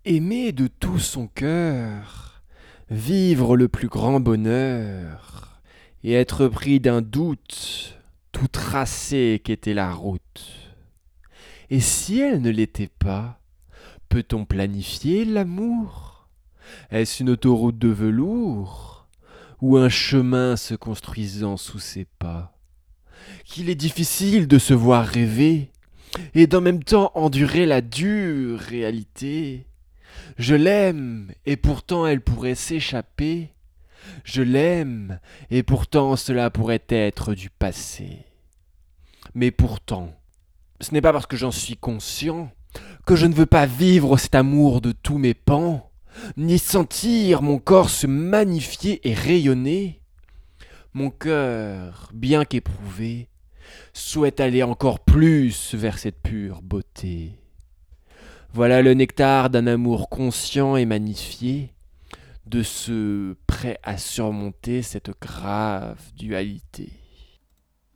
Aimer de tout son cœur, vivre le plus grand bonheur, et être pris d'un doute, tout tracé qu'était la route. Et si elle ne l'était pas, peut-on planifier l'amour? Est-ce une autoroute de velours, ou un chemin se construisant sous ses pas? Qu'il est difficile de se voir rêver, et d'en même temps endurer la dure réalité. Je l'aime, et pourtant elle pourrait s'échapper. Je l'aime, et pourtant cela pourrait être du passé. Mais pourtant, ce n'est pas parce que j'en suis conscient que je ne veux pas vivre cet amour de tous mes pans, ni sentir mon corps se magnifier et rayonner. Mon cœur, bien qu'éprouvé, souhaite aller encore plus vers cette pure beauté. Voilà le nectar d'un amour conscient et magnifié, de ceux prêts à surmonter cette grave dualité.